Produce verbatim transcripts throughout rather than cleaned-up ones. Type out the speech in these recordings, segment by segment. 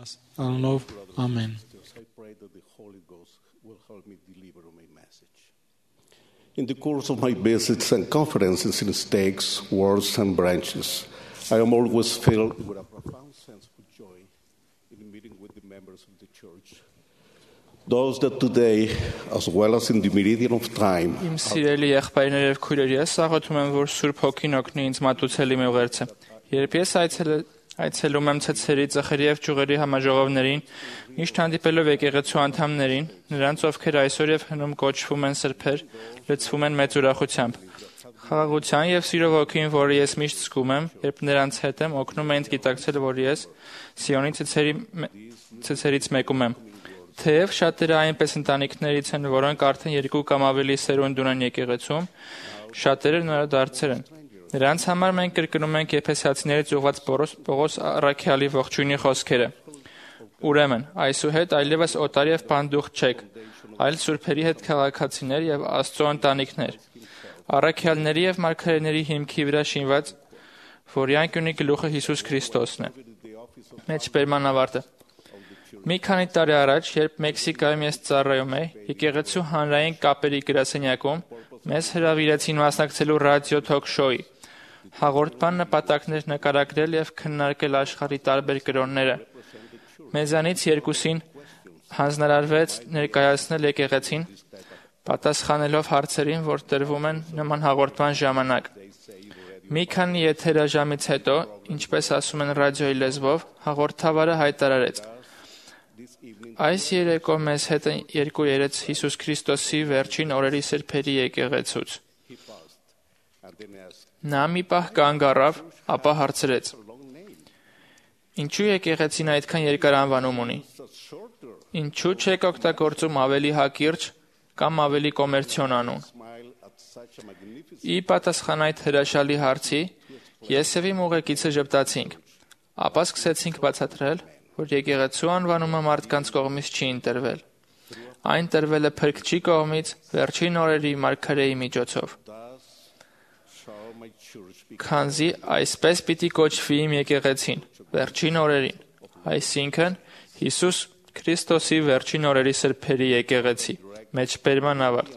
անունով ամեն։ I pray that the Holy Ghost will help me deliver my message. In the course of my visits and conferences in stakes, wards, and branches, I am always filled with a profound sense of joy in meeting with the members of the church. Those that today, as well as in the meridian of time, Իմ սիրելի եղբայրներ եւ քույրեր, ես աղոթում եմ, որ Սուրբ Հոգին օգնի ինձ մատուցել իմ ուղերձը։ Երբ ես այցել այցելում եմ ցեցերի, ծխերի եւ ճյուղերի համաժողովներին, միշտ հանդիպելով եկեղեցու անդամներին, նրանց, ովքեր այսօր եւ հնում կոչվում են սրբեր, լցվում են մեծ ուրախությամբ։ Խաղաղության եւ սիրո ոգին, որը ես միշտ զգում եմ, երբ նրանց հետ եմ, օգնում է ինձ գիտակցել, որ ես Սիոնի ցեցերի ցեցերից մեկում եմ։ Թեև շատերը այնպես ընտանիքներից են, որոնք արդեն երկու կամ ավելի սերունդ ունեն եկեղեցում, շատերը նորադարձեր են։ Նրանց համար մենք կրկնում ենք Եփեսացիներից ուղված Պողոս առաքյալի ողջույնի խոսքերը։ Ուրեմն, այսուհետ այլևս օտար եւ բանդուխտ չեք, այլ սուրբերի հետ քաղաքացիներ եւ Աստծո ընտանիքներ, առաքյալների եւ մարգարեների հիմքի վրա շինված, որի անկյունի գլուխը Հիսուս Քրիստոսն է։ Մեջբերման ավարտը։ Մի քանի տարի առաջ, երբ Մեքսիկայում ես ծառայում էի, եկեղեցու հանրային կապերի գրասենյակում մեզ հրավիրեցին մասնակցելու ռադիո թոք-շոուի։ Հաղորդման նպատակն էր նկարագրել եւ քննարկել աշխարհի տարբեր կրոնները։ Մեզանից երկուսին հանձնարարվեց ներկայացնել եկեղեցին, պատասխանելով հարցերին, որ տրվում են նման հաղորդման ժամանակ։ Մի քանի եթերաժամից հետո, ինչպես ասում են ռադիոյի լեզվով, հաղորդավարը հայտարարեց. Այս երեկո մեզ հետ երկու երեց Հիսուս Քրիստոսի վերջին օրերի սրբերի եկեղեցուց։ Նա մի պահ կանգ առավ, ապա հարցրեց. Ինչու եկեղեցին այդքան երկար անվանում ունի։ Ինչու չեք օգտագործում ավելի հակիրճ կամ ավելի կոմերցիոն անուն։ Ի պատասխան այդ հրաշալի հարցի, ես եւ իմ ուղեկիցը ժպտացինք, ապա սկսեցինք բացատրել, որ եկեղեցու անվանումը մարդկանց կողմից չի ընտրվել։ Այն տրվել է Փրկչի կողմից վերջին օրերի մարգարեի միջոցով։ Քանզի այսպես պիտի կոչվի իմ եկեղեցին վերջին օրերին, այսինքն Հիսուս Քրիստոսի վերջին օրերի սրբերի եկեղեցի։ Մեջբերման ավարտ։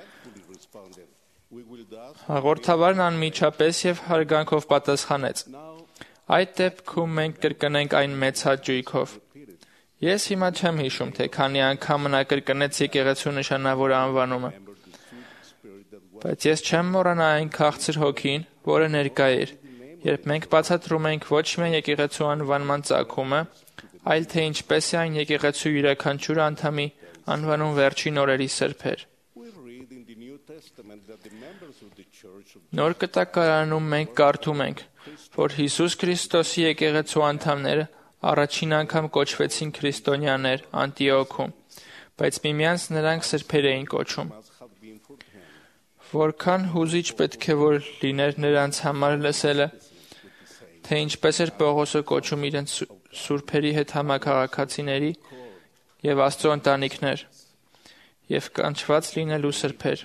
Հաղորդավարն անմիջապես եւ հարգանքով պատասխանեց. Այդ դեպքում մենք կրկնենք այն մեծ հաճույքով։ Ես հիմա չեմ հիշում, թե քանի անգամ նա կրկնեց եկեղեցու նշանավոր անվանումը։ Բայց ես չեմ մոռանա այն քաղցր հոգին, որը ներկա էր, երբ մենք բացատրում ենք ոչ միայն եկեղեցու անվանման ծագումը, այլ թե ինչպես է այն եկեղեցու յուրաքանչյուր անդամի անվանում վերջին օրերի սրբեր։ Նոր կտակարանում մենք կարդում ենք, որ Հիսուս Քրիստոսի եկեղեցու անդամները առաջին անգամ կոչվեցին քրիստոնյաներ Անտիոքում, բայց միմյանց նրանք սրբեր էին կոչում։ Որքան հուզիչ պետք է որ լիներ նրանց համար լսելը, թե ինչպես էր Պողոսը կոչում իրենց սուրբերի հետ համաքաղաքացիների եւ Աստծո ընտանիքներ եւ կանչված լինելու սրբեր։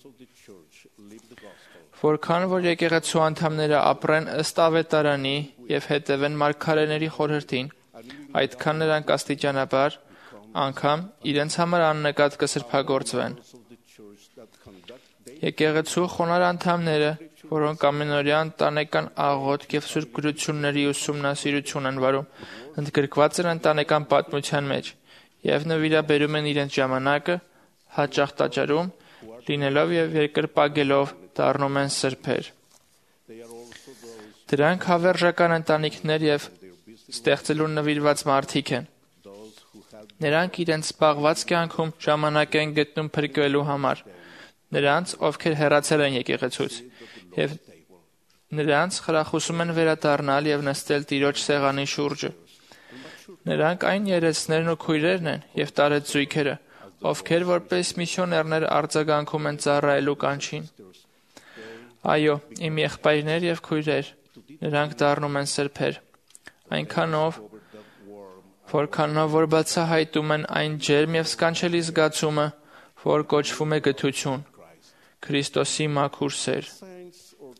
Որքան որ եկեղեցու անդամները ապրեն ըստ ավետարանի եւ հետևեն մարգարեների խորհրդին, այդքան նրանք աստիճանաբար անգամ իրենց համար աննկատ կսրբագործվեն։ Եկեղեցու խոնար անդամները, որոնք ամենօրյա ընտանեկան աղոթք եւ սուրբ գրությունների ուսումնասիրություն են վարում, ընդգրկված են ընտանեկան պատմության մեջ եւ նվիրաբերում են իրենց ժամանակը, հաճախ տաճարում, լինելով եւ երկրպագելով դառնում են սրբեր։ Դրանք հավերժական ընտանիքներ եւ ստեղծելու նվիրված մարդիկ են։ Նրանք իրենց զբաղված կյանքում ժամանակ են գտնում փրկվելու համար, նրանց, ովքեր հեռացել են եկեղեցուց, եւ նրանց խրախուսում են վերադառնալ եւ նստել Տիրոջ սեղանի շուրջը։ Նրանք այն երեցներն ու քույրերն են եւ տարեցույքերը, ովքեր որպես միսիոներներ արձագանքում են ծառայելու կանչին։ Այո, իմ եղբայրներ եւ քույրեր, նրանք դառնում են սրբեր, այնքանով, որքանով որ բացահայտում են այն ջերմ եւ սքանչելի զգացումը, որ կոչվում է գթություն, Քրիստոսի մաքուր սեր։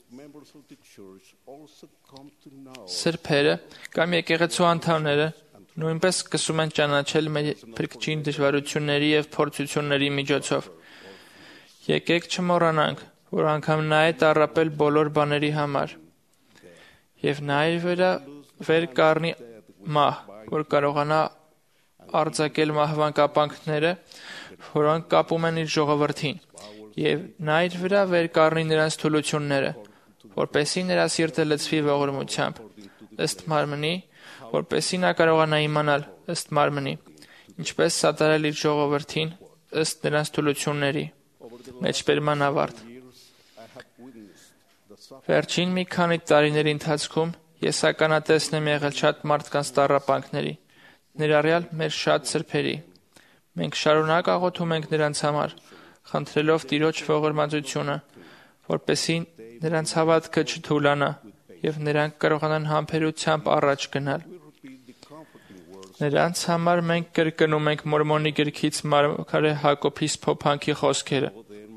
Սրբերը կամ եկեղեցու անդամները Նույնպես սկսում ենք ճանաչել մեր փրկչին դժվարությունների եւ փորձությունների միջոցով։ Եկեք չմոռանանք, որ անգամ նա է տառապել բոլոր բաների համար։ Եվ նա իր վրա վեր կառնի մահ, որ կարողանա արձակել մահվան կապանքները, որոնք կապում են իր ժողովրդին, եւ նա իր վրա վեր կառնի նրանց թուլությունները, որպեսզի նրա սիրտը լցվի ողորմությամբ, ըստ մարմնի, որպեսզի նա կարողանա իմանալ ըստ մարմնի, ինչպես սատարել իր ժողովրդին ըստ նրանց թուլությունների։ Մեջբերման ավարտ։ Վերջին մի քանի տարիների ընթացքում ես ականատեսն եմ եղել շատ մարդկանց տառապանքների, ներառյալ մեր շատ սրբերի։ Մենք շարունակ աղոթում ենք նրանց համար, խնդրելով Տիրոջ ողորմածությունը, որպեսզի նրանց հավատքը չթուլանա եւ նրանք կարողանան համբերությամբ առաջ գնալ։ Նրանց համար մենք կրկնում ենք Մորմոնի գրքից մարգարե Հակոբիս փոփանքի խոսքերը.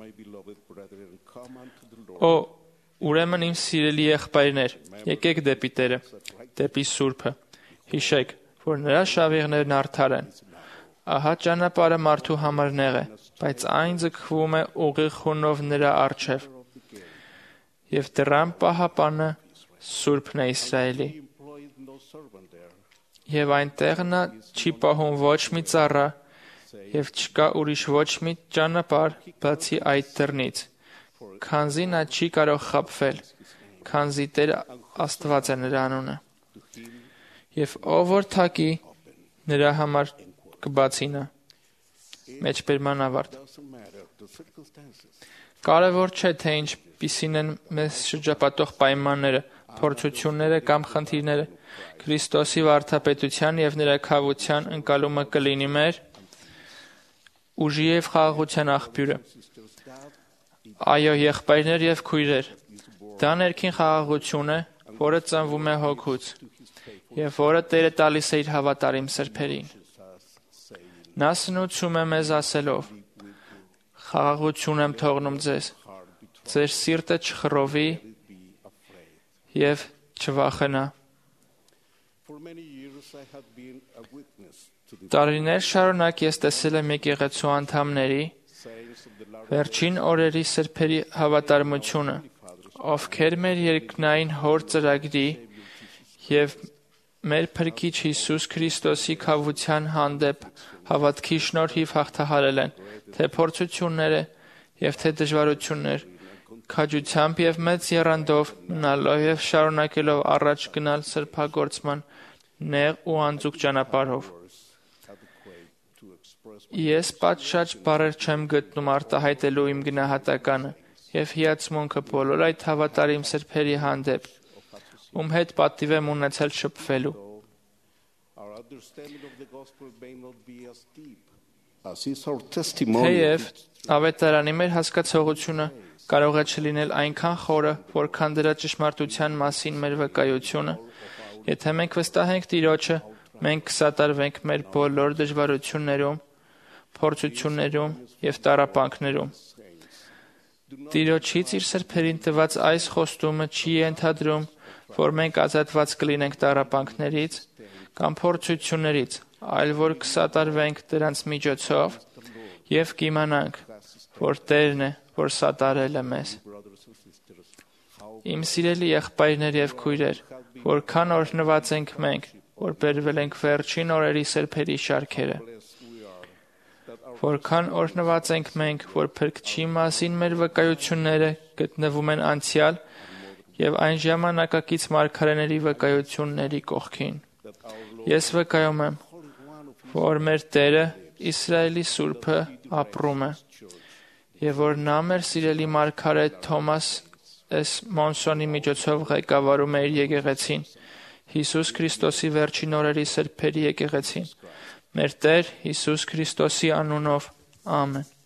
Օ, ուրեմն իմ սիրելի եղբայրներ, եկեք դեպի Տերը, դեպի Սուրբը, հիշեք, որ նրա շավիղներն արդար են։ Ահա ճանապարհը մարդու համար նեղ է, բայց այն ձգվում է ուղիղ խունով նրա առջև։ Եվ դրան պահապանը Սուրբն է Իսրայելի։ Եվ այնտեղ նա չի պահում ոչ մի ծառա, եւ չկա ուրիշ ոչ մի ճանապարհ բացի այդ դռնից, քանզի նա չի կարող խաբվել, քանզի Տեր Աստված է նրա անունը։ Եվ ով որ թակի, նրա համար կբացի նա։ Մեջբերման ավարտ։ Կարևոր չէ, թե ինչպիսին են մեզ շրջապատող պայմանները, փորձությունները կամ խնդիրները, Քրիստոսի վարդապետության եւ նրա քավության ընկալումը կլինի մեր ուժի եւ խաղաղության աղբյուրը։ Այո, եղբայրներ եւ քույրեր, դա ներքին խաղաղություն է, որը ծնվում է հոգուց եւ որը Տերը տալիս է իր հավատարիմ սրբերին։ Նա սնուցում է մեզ ասելով. խաղաղություն եմ թողնում ձեզ, ձեր սիրտը չխռովի եւ չվախենա։ Տարիներ շարունակ ես տեսել եմ եկեղեցու անդամների վերջին օրերի սրբերի հավատարմությունը, ովքեր մեր երկնային հոր ծրագրի եւ մեր Փրկիչ Հիսուս Քրիստոսի քավության հանդեպ հավատքի շնորհիվ հաղթահարել են, թե փորձությունները եւ թե դժվարություններ, քաջությամբ եւ մեծ եռանդով մնալով եւ շարունակելով առաջ գնալ սրբագործման նեղ ու անձուկ ճանապարհով։ Ես պատշաճ բառեր չեմ գտնում արտահայտելու իմ գնահատականը եւ հիացմունքը բոլոր այդ հավատարիմ սրբերի հանդեպ, ում հետ պատիվ եմ ունեցել շփվելու։ Թեև ավետարանի մեր հասկացողությունը կարող է չլինել այնքան խորը, որքան դրա ճշմարտության մասին մեր վկայությունը, եթե մենք վստահենք Տիրոջը, մենք կսատարվենք մեր բոլոր դժվարություններում, փորձություններում եւ տառապանքներում։ Տիրոջից իր սրբերին տված այս խոստումը չի ենթադրում, որ մենք ազատված կլինենք տառապանքներից կամ փորձություններից, այլ որ կսատարվենք դրանց միջոցով եւ կիմանանք, որ Տերն է, որ սատարել է մեզ։ Իմ սիրելի եղբայրներ եւ քույրեր, որքան օրհնված ենք մենք, որ բերվել ենք վերջին օրերի սրբերի շարքերը։ Որքան օրհնված ենք մենք, որ Փրկչի մասին մեր վկայությունները գտնվում են անցյալ եւ այն ժամանակակից մարգարեների վկայությունների կողքին։ Ես վկայում եմ, որ մեր Տերը Իսրայելի Սուրբը ապրում է եւ որ նա մեր սիրելի մարգարե Թոմաս Էս Մոնսոնի միջոցով ղեկավարում է իր եկեղեցին, Հիսուս Քրիստոսի վերջին օրերի սրբերի եկեղեցին։ Մեր Տեր Հիսուս Քրիստոսի անունով, ամեն։